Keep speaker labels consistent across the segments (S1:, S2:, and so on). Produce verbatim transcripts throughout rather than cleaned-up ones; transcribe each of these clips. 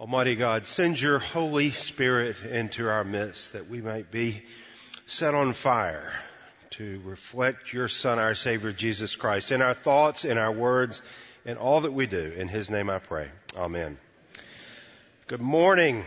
S1: Almighty God, send your Holy Spirit into our midst that we might be set on fire to reflect your Son, our Savior, Jesus Christ, in our thoughts, in our words, in all that we do. In His name I pray. Amen. Good morning.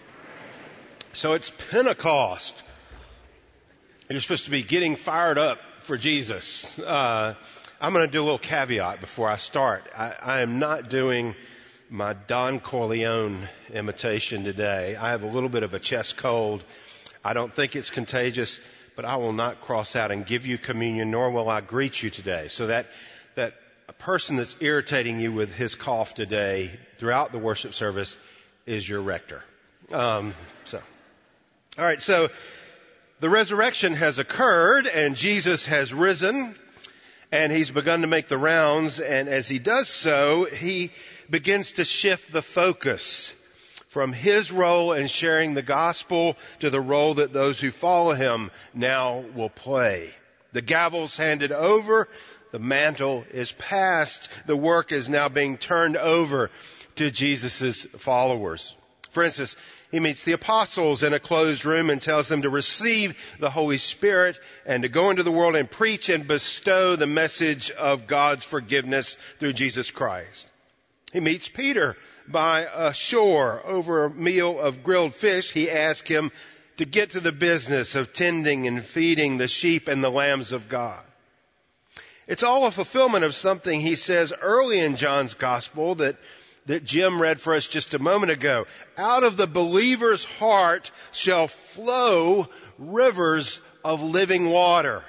S1: So it's Pentecost. You're supposed to be getting fired up for Jesus. Uh, I'm going to do a little caveat before I start. I, I am not doing my Don Corleone imitation today. I have a little bit of a chest cold. I don't think it's contagious, but I will not cross out and give you communion, nor will I greet you today. So that, that a person that's irritating you with his cough today throughout the worship service is your rector. Um, so, all right. So the resurrection has occurred and Jesus has risen and he's begun to make the rounds. And as he does so, he begins to shift the focus from his role in sharing the gospel to the role that those who follow him now will play. The gavel's handed over. The mantle is passed. The work is now being turned over to Jesus' followers. For instance, he meets the apostles in a closed room and tells them to receive the Holy Spirit and to go into the world and preach and bestow the message of God's forgiveness through Jesus Christ. He meets Peter by a shore over a meal of grilled fish. He asks him to get to the business of tending and feeding the sheep and the lambs of God. It's all a fulfillment of something he says early in John's gospel that, that Jim read for us just a moment ago. Out of the believer's heart shall flow rivers of living water.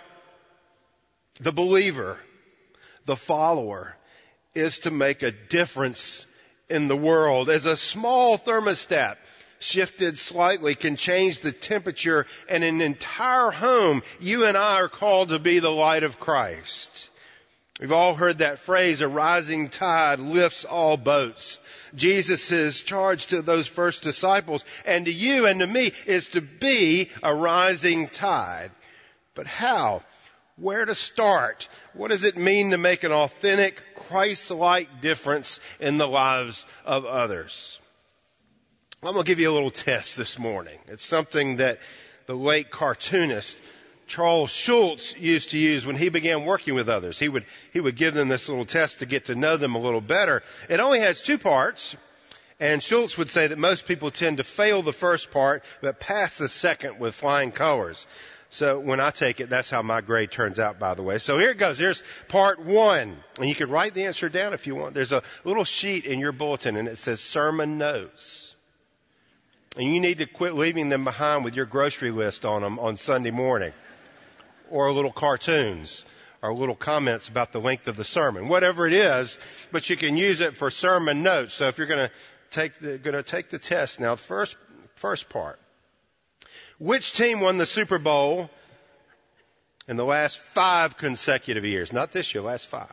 S1: The believer, the follower, is to make a difference in the world. As a small thermostat shifted slightly can change the temperature in an entire home, you and I are called to be the light of Christ. We've all heard that phrase, a rising tide lifts all boats. Jesus' charge to those first disciples and to you and to me is to be a rising tide. But how? Where to start? What does it mean to make an authentic, Christ-like difference in the lives of others? I'm going to give you a little test this morning. It's something that the late cartoonist Charles Schulz used to use when he began working with others. He would, he would give them this little test to get to know them a little better. It only has two parts. And Schulz would say that most people tend to fail the first part, but pass the second with flying colors. So when I take it, that's how my grade turns out, by the way. So here it goes. Here's part one. And you can write the answer down if you want. There's a little sheet in your bulletin and it says sermon notes. And you need to quit leaving them behind with your grocery list on them on Sunday morning. Or little cartoons or little comments about the length of the sermon. Whatever it is, but you can use it for sermon notes. So if you're going to take the, going to take the test now, first, first part. Which team won the Super Bowl in the last five consecutive years? Not this year, last five.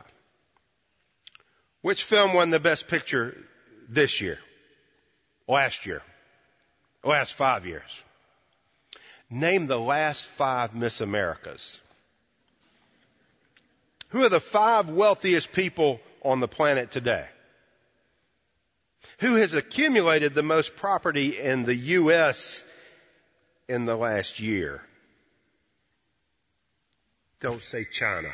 S1: Which film won the Best Picture this year? Last year? Last five years? Name the last five Miss Americas. Who are the five wealthiest people on the planet today? Who has accumulated the most property in the U S in the last year? Don't say China.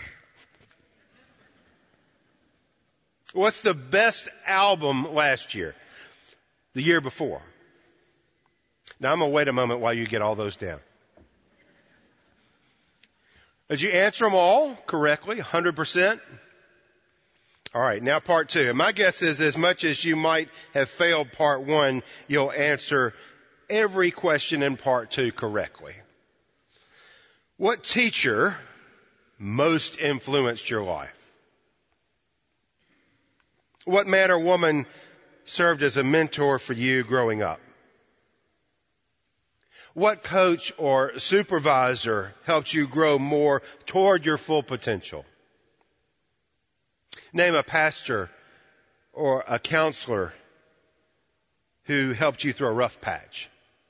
S1: What's the best album last year? The year before? Now I'm going to wait a moment while you get all those down. Did you answer them all correctly? one hundred percent? All right, now part two. And my guess is as much as you might have failed part one, you'll answer every question in part two correctly. What teacher most influenced your life? What man or woman served as a mentor for you growing up? What coach or supervisor helped you grow more toward your full potential? Name a pastor or a counselor who helped you through a rough patch.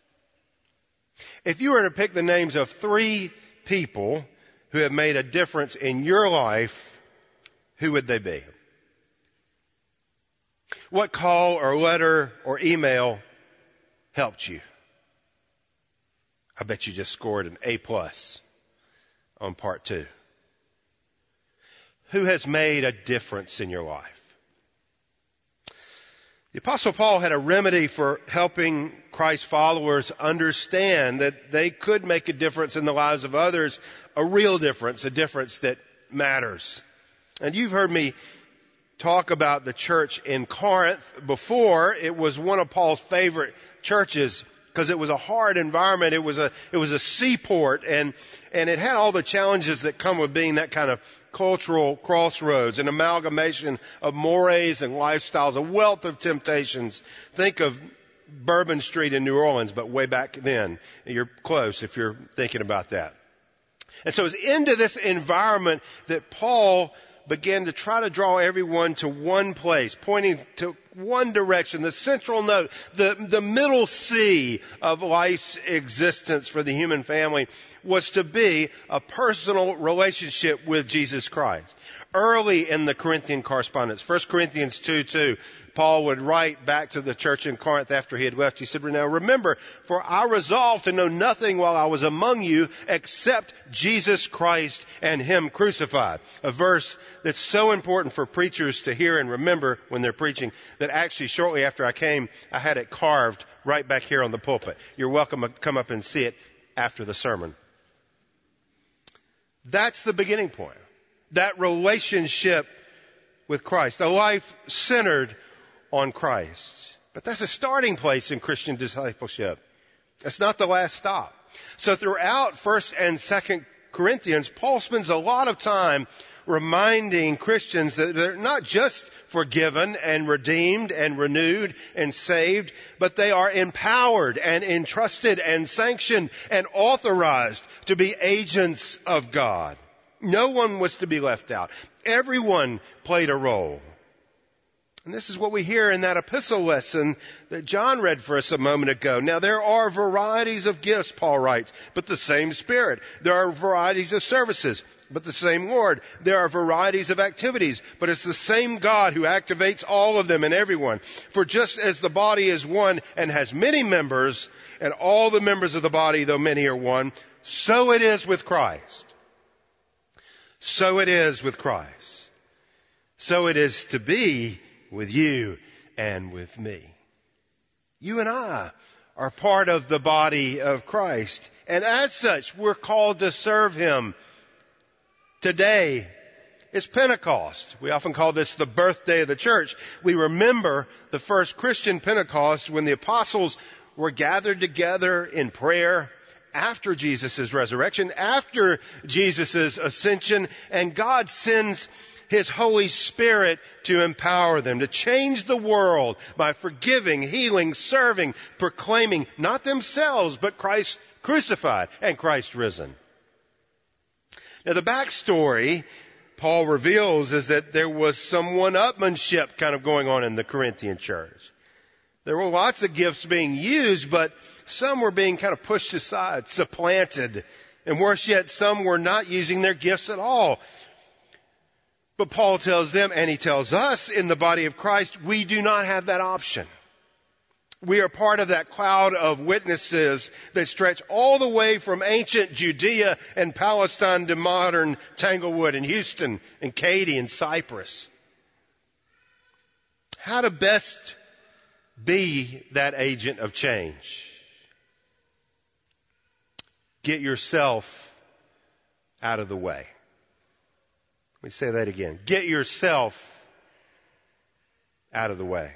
S1: If you were to pick the names of three people who have made a difference in your life, who would they be? What call or letter or email helped you? I bet you just scored an A plus on part two. Who has made a difference in your life? The Apostle Paul had a remedy for helping Christ's followers understand that they could make a difference in the lives of others, a real difference, a difference that matters. And you've heard me talk about the church in Corinth before. It was one of Paul's favorite churches because it was a hard environment. It was a, it was a seaport, and, and it had all the challenges that come with being that kind of cultural crossroads, an amalgamation of mores and lifestyles, a wealth of temptations. Think of Bourbon Street in New Orleans, but way back then. You're close if you're thinking about that. And so it's into this environment that Paul began to try to draw everyone to one place, pointing to one direction, the central note, the, the middle sea of life's existence for the human family was to be a personal relationship with Jesus Christ. Early in the Corinthian correspondence, First Corinthians two two, Paul would write back to the church in Corinth after he had left. He said, now remember, for I resolved to know nothing while I was among you except Jesus Christ and Him crucified. A verse that's so important for preachers to hear and remember when they're preaching that actually shortly after I came, I had it carved right back here on the pulpit. You're welcome to come up and see it after the sermon. That's the beginning point. That relationship with Christ, a life centered on Christ. But that's a starting place in Christian discipleship. It's not the last stop. So throughout First and Second Corinthians, Paul spends a lot of time reminding Christians that they're not just forgiven and redeemed and renewed and saved, but they are empowered and entrusted and sanctioned and authorized to be agents of God. No one was to be left out. Everyone played a role. And this is what we hear in that epistle lesson that John read for us a moment ago. Now, there are varieties of gifts, Paul writes, but the same Spirit. There are varieties of services, but the same Lord. There are varieties of activities, but it's the same God who activates all of them in everyone. For just as the body is one and has many members, and all the members of the body, though many are one, so it is with Christ. So it is with Christ. So it is to be with you and with me. You and I are part of the body of Christ. And as such, we're called to serve Him. Today is Pentecost. We often call this the birthday of the church. We remember the first Christian Pentecost when the apostles were gathered together in prayer after Jesus' resurrection, after Jesus' ascension, and God sends His Holy Spirit to empower them, to change the world by forgiving, healing, serving, proclaiming, not themselves, but Christ crucified and Christ risen. Now the backstory Paul reveals is that there was some one-upmanship kind of going on in the Corinthian church. There were lots of gifts being used, but some were being kind of pushed aside, supplanted, and worse yet, some were not using their gifts at all. But Paul tells them, and he tells us in the body of Christ, we do not have that option. We are part of that cloud of witnesses that stretch all the way from ancient Judea and Palestine to modern Tanglewood and Houston and Katy and Cyprus. How to best be that agent of change? Get yourself out of the way. Let me say that again. Get yourself out of the way.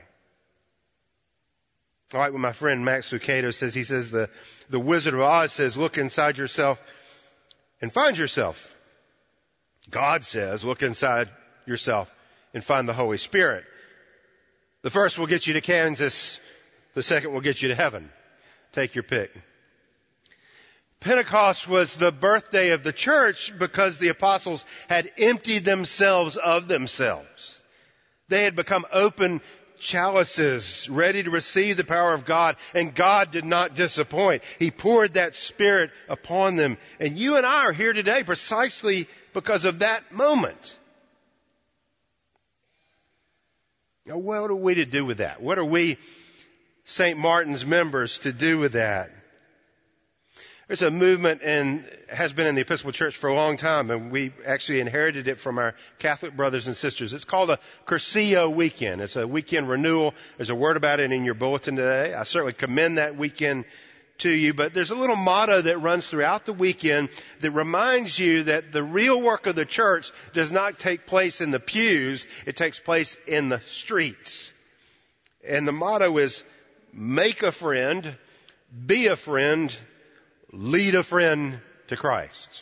S1: All right, what my friend Max Lucado says, he says the, the Wizard of Oz says, look inside yourself and find yourself. God says, look inside yourself and find the Holy Spirit. The first will get you to Kansas. The second will get you to heaven. Take your pick. Pentecost was the birthday of the church because the apostles had emptied themselves of themselves. They had become open chalices, ready to receive the power of God, and God did not disappoint. He poured that Spirit upon them. And you and I are here today precisely because of that moment. Now, what are we to do with that? What are we, Saint Martin's members, to do with that? There's a movement and has been in the Episcopal Church for a long time, and we actually inherited it from our Catholic brothers and sisters. It's called a Cursillo weekend. It's a weekend renewal. There's a word about it in your bulletin today. I certainly commend that weekend to you, but there's a little motto that runs throughout the weekend that reminds you that the real work of the church does not take place in the pews. It takes place in the streets. And the motto is, make a friend, be a friend, lead a friend to Christ.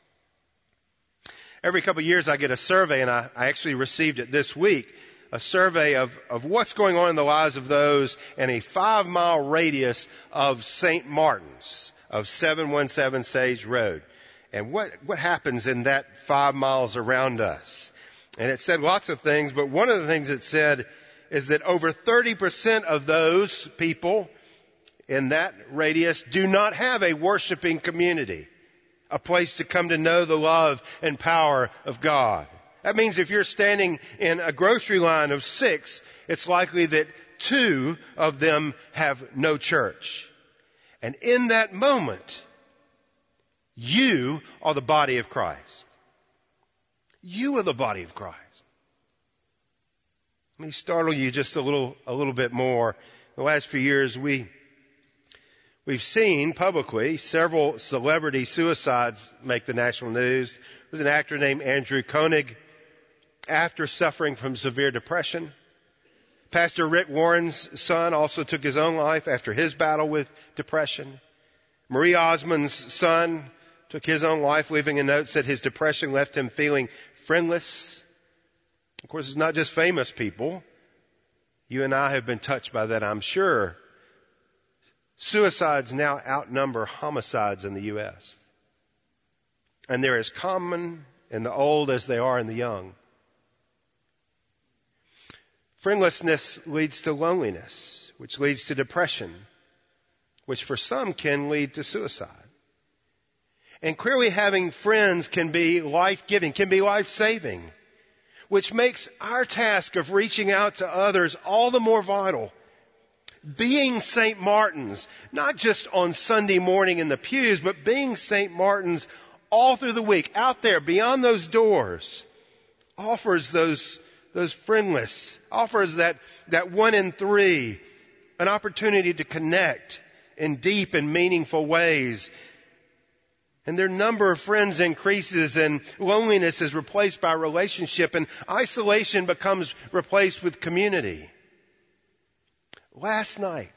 S1: Every couple of years I get a survey, and I, I actually received it this week, a survey of, of what's going on in the lives of those in a five mile radius of Saint Martin's, of seven one seven Sage Road. And what, what happens in that five miles around us? And it said lots of things, but one of the things it said is that over thirty percent of those people in that radius do not have a worshiping community, a place to come to know the love and power of God. That means if you're standing in a grocery line of six, it's likely that two of them have no church. And in that moment, you are the body of Christ. You are the body of Christ. Let me startle you just a little, a little bit more. In the last few years, we We've seen publicly several celebrity suicides make the national news. There was an actor named Andrew Koenig, after suffering from severe depression. Pastor Rick Warren's son also took his own life after his battle with depression. Marie Osmond's son took his own life, leaving a note that said his depression left him feeling friendless. Of course, it's not just famous people. You and I have been touched by that, I'm sure. Suicides now outnumber homicides in the U S And they're as common in the old as they are in the young. Friendlessness leads to loneliness, which leads to depression, which for some can lead to suicide. And clearly having friends can be life-giving, can be life-saving, which makes our task of reaching out to others all the more vital. Being Saint Martin's, not just on Sunday morning in the pews, but being Saint Martin's all through the week, out there beyond those doors, offers those, those friendless, offers that, that one in three an opportunity to connect in deep and meaningful ways. And their number of friends increases, and loneliness is replaced by relationship, and isolation becomes replaced with community. Last night,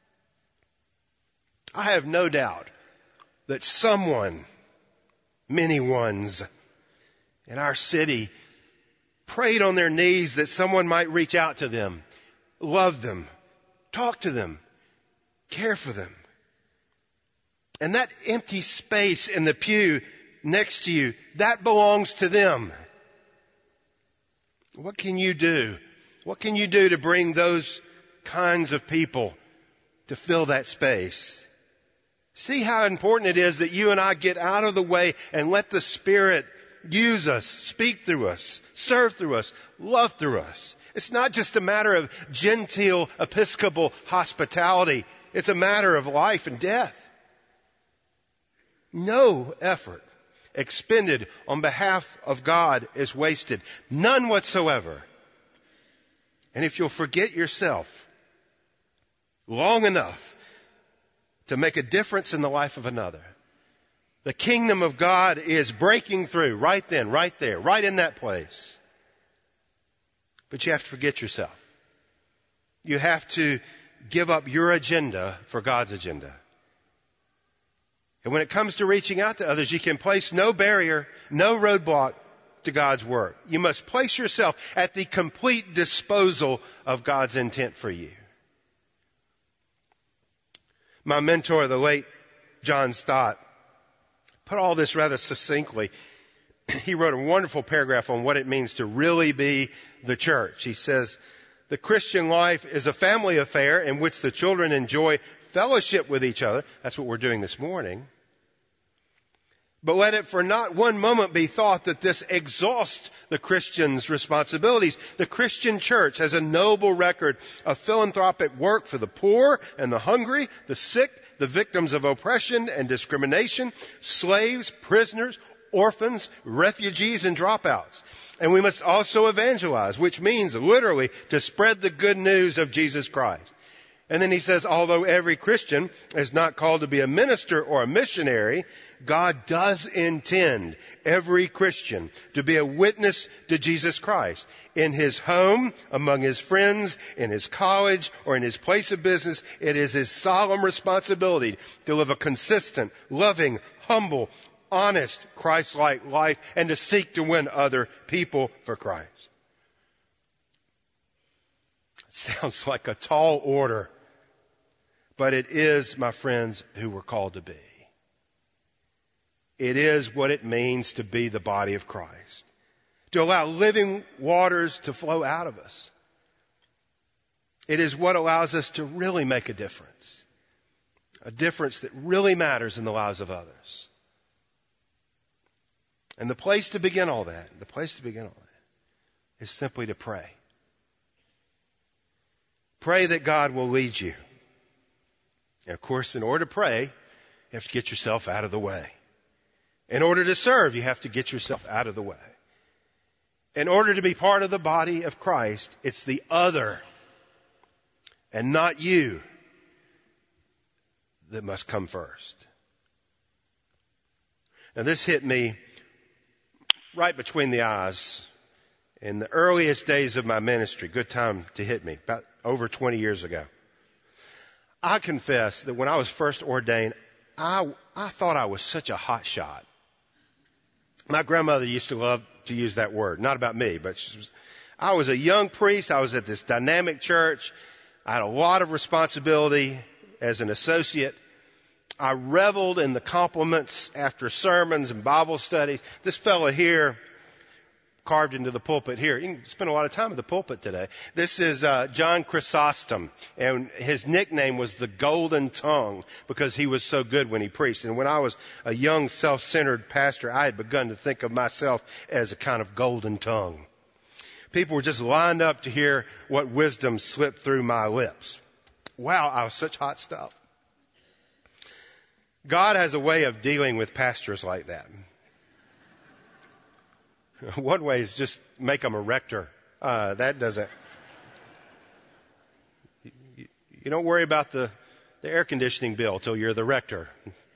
S1: I have no doubt that someone, many ones in our city, prayed on their knees that someone might reach out to them, love them, talk to them, care for them. And that empty space in the pew next to you, that belongs to them. What can you do? What can you do to bring those kinds of people to fill that space? See how important it is that you and I get out of the way and let the Spirit use us, speak through us, serve through us, love through us. It's not just a matter of genteel Episcopal hospitality. It's a matter of life and death. No effort expended on behalf of God is wasted. None whatsoever. And if you'll forget yourself long enough to make a difference in the life of another, the kingdom of God is breaking through right then, right there, right in that place. But you have to forget yourself. You have to give up your agenda for God's agenda. And when it comes to reaching out to others, you can place no barrier, no roadblock to God's work. You must place yourself at the complete disposal of God's intent for you. My mentor, the late John Stott, put all this rather succinctly. He wrote a wonderful paragraph on what it means to really be the church. He says, the Christian life is a family affair in which the children enjoy fellowship with each other. That's what we're doing this morning. But let it for not one moment be thought that this exhausts the Christian's responsibilities. The Christian church has a noble record of philanthropic work for the poor and the hungry, the sick, the victims of oppression and discrimination, slaves, prisoners, orphans, refugees, and dropouts. And we must also evangelize, which means literally to spread the good news of Jesus Christ. And then he says, although every Christian is not called to be a minister or a missionary, God does intend every Christian to be a witness to Jesus Christ in his home, among his friends, in his college, or in his place of business. It is his solemn responsibility to live a consistent, loving, humble, honest, Christ-like life and to seek to win other people for Christ. It sounds like a tall order, but it is, my friends, who we're called to be. It is what it means to be the body of Christ, to allow living waters to flow out of us. It is what allows us to really make a difference, a difference that really matters in the lives of others. And the place to begin all that, the place to begin all that, is simply to pray. Pray that God will lead you. And of course, in order to pray, you have to get yourself out of the way. In order to serve, you have to get yourself out of the way. In order to be part of the body of Christ, it's the other and not you that must come first. Now, this hit me right between the eyes in the earliest days of my ministry. Good time to hit me, about over twenty years ago. I confess that when I was first ordained, I, I thought I was such a hot shot. My grandmother used to love to use that word. Not about me, but she was, I was a young priest. I was at this dynamic church. I had a lot of responsibility as an associate. I reveled in the compliments after sermons and Bible studies. This fellow here, carved into the pulpit here. You can spend a lot of time at the pulpit today. This is uh, John Chrysostom, and his nickname was the Golden Tongue because he was so good when he preached. And when I was a young, self-centered pastor, I had begun to think of myself as a kind of golden tongue. People were just lined up to hear what wisdom slipped through my lips. Wow, I was such hot stuff. God has a way of dealing with pastors like that. One way is just make them a rector. Uh, that doesn't. You, you don't worry about the, the air conditioning bill till you're the rector.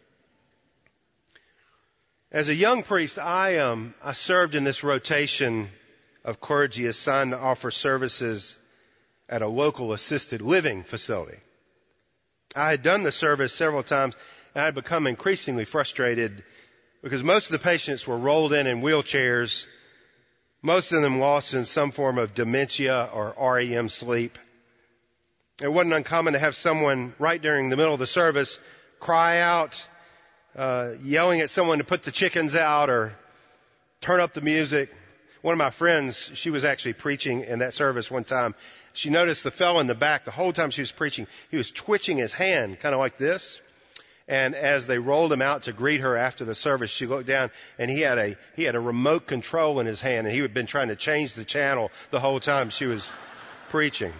S1: As a young priest, I um I served in this rotation of clergy assigned to offer services at a local assisted living facility. I had done the service several times, and I had become increasingly frustrated because most of the patients were rolled in in wheelchairs, most of them lost in some form of dementia or R E M sleep. It wasn't uncommon to have someone right during the middle of the service cry out, uh, yelling at someone to put the chickens out or turn up the music. One of my friends, she was actually preaching in that service one time. She noticed the fellow in the back, the whole time she was preaching, he was twitching his hand, kind of like this. And as they rolled him out to greet her after the service, she looked down and he had a, he had a remote control in his hand, and he had been trying to change the channel the whole time she was preaching.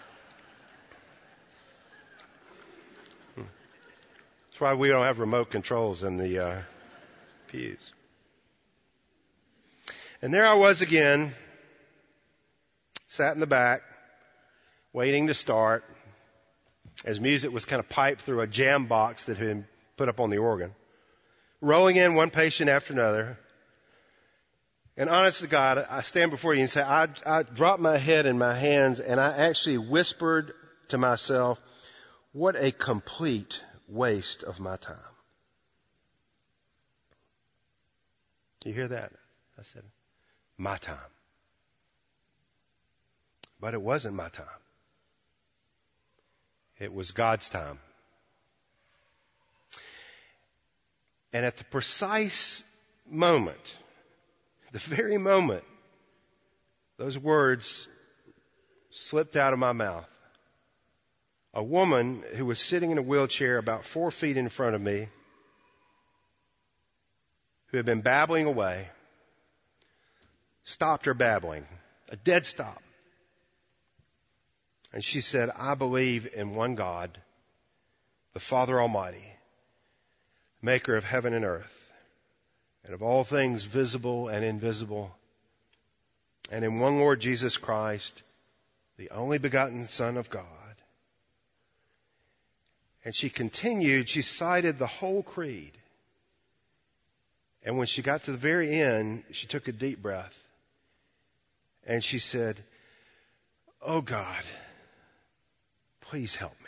S1: That's why we don't have remote controls in the uh, pews. And there I was again, sat in the back, waiting to start, as music was kind of piped through a jam box that had been put up on the organ, rolling in one patient after another. And honest to God, I stand before you and say, I, I dropped my head in my hands and I actually whispered to myself, what a complete waste of my time. You hear that? I said, my time. But it wasn't my time. It was God's time. And at the precise moment, the very moment, those words slipped out of my mouth, a woman who was sitting in a wheelchair about four feet in front of me, who had been babbling away, stopped her babbling, a dead stop. And she said, I believe in one God, the Father Almighty, maker of heaven and earth, and of all things visible and invisible, and in one Lord Jesus Christ, the only begotten Son of God. And she continued, she cited the whole creed. And when she got to the very end, she took a deep breath. And she said, oh God, please help me.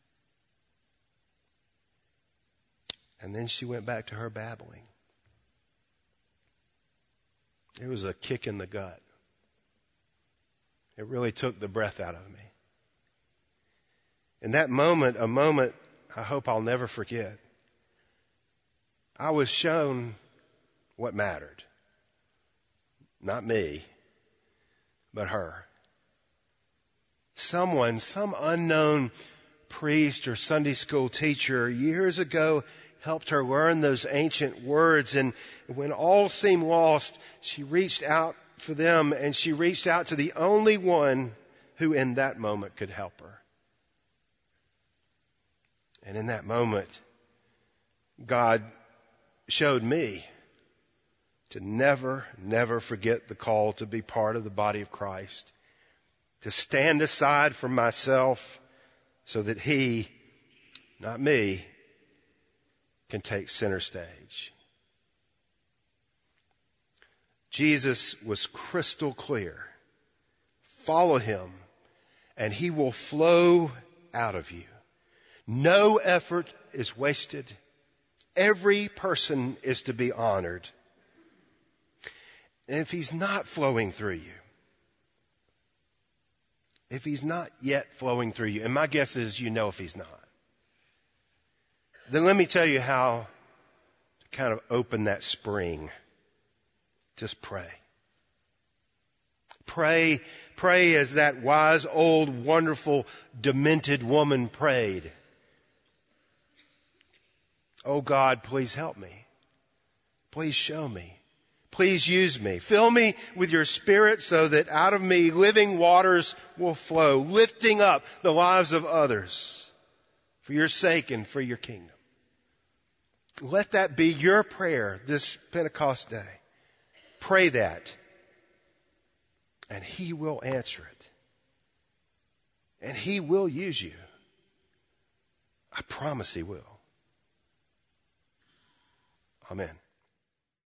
S1: And then she went back to her babbling. It was a kick in the gut. It really took the breath out of me. In that moment, a moment I hope I'll never forget, I was shown what mattered. Not me, but her. Someone, some unknown priest or Sunday school teacher years ago helped her learn those ancient words, and when all seemed lost, she reached out for them, and she reached out to the only one who in that moment could help her. And in that moment, God showed me to never, never forget the call to be part of the body of Christ, to stand aside from myself so that He, not me, can take center stage. Jesus was crystal clear. Follow Him, and He will flow out of you. No effort is wasted. Every person is to be honored. And if He's not flowing through you, if He's not yet flowing through you, and my guess is you know if He's not, then let me tell you how to kind of open that spring. Just pray. Pray, pray as that wise, old, wonderful, demented woman prayed. Oh God, please help me. Please show me. Please use me. Fill me with your Spirit so that out of me living waters will flow, lifting up the lives of others for your sake and for your kingdom. Let that be your prayer this Pentecost day. Pray that, and He will answer it. And He will use you. I promise He will. Amen.